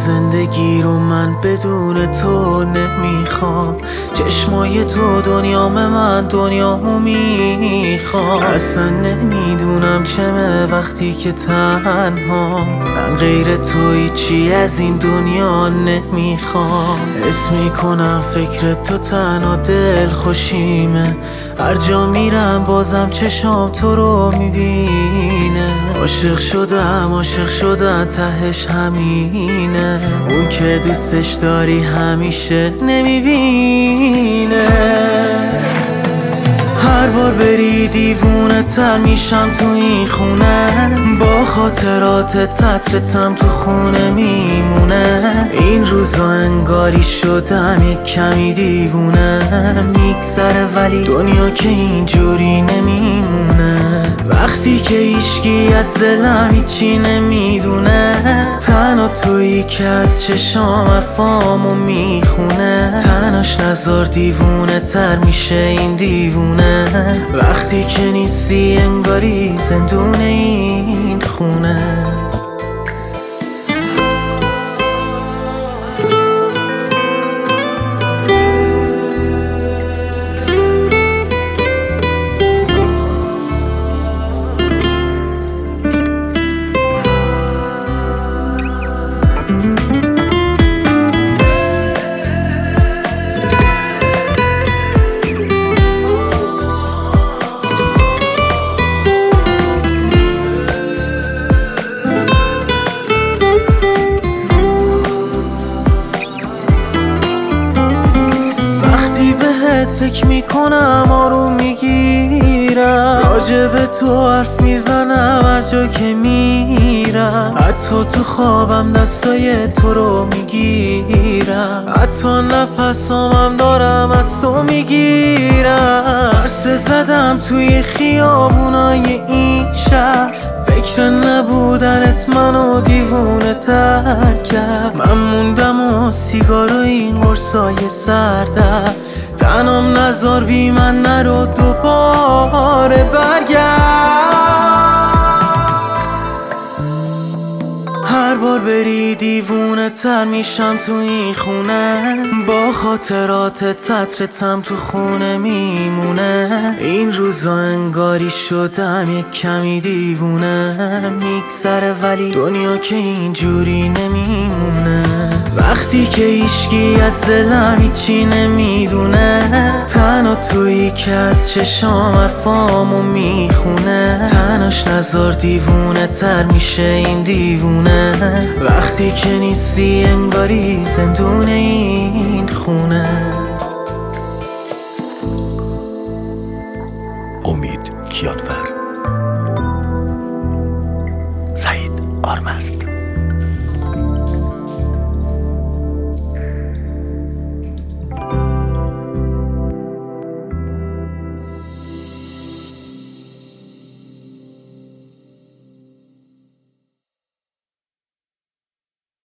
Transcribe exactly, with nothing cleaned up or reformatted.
زندگی رو من بدون تو نمیخوام. چشمای تو دنیام من دنیامو میخوام. اصلا نمیدونم چمه وقتی که تنها من غیر تو هیچی از این دنیا نمیخوام. حس میکنم فکر تو تنها دل خوشیمه. هر جا میرم بازم چشام تو رو میبینه. عاشق شدم عاشق شدم تهش همینه. اون که دوستش داری همیشه نمیبینه. هر بار بری دیوونه تر میشم تو این خونه. با خاطرات تطرتم تو خونه میمونه. این روزا انگاری شدم یک کمی دیوونه. میگذره ولی دنیا که اینجوری نمیمونه. وقتی که هیچکی از دلم هیچی نمیدونه. تنها تویی که از چشام حرفامو میخونه. تنهاش نزار دیوونه تر میشه این دیوونه. وقتی که نیستی انگاری زندون این خونه. فکر میکنم آروم میگیرم. راجب تو حرف میزنم هر جا که میرم. حتی تو خوابم دستای تو رو میگیرم. حتی نفسامم دارم از تو میگیرم. عرصه زدم توی خیابونای این شهر. فکر نبودنت منو دیوونه تر کرد. من موندم و سیگار و این قرصای سردر. تنم نزار بی من نرو دوباره برگرد. هر بار بری دیوونه تر میشم تو این خونه. با خاطرات تطرتم تو خونه میمونه. این روزا انگاری شدم یک کمی دیوونه. میگذره ولی دنیا که اینجوری نمیمونه. وقتی که هیچکی از دلم هیچی نمیدونه. تنها تویی که از چشام حرفامو میخونه. تنهاش نزار دیوونه تر میشه این دیوونه. وقتی که نیستی انگاری زندون این خونه. امید کیانور، سعید آرمست.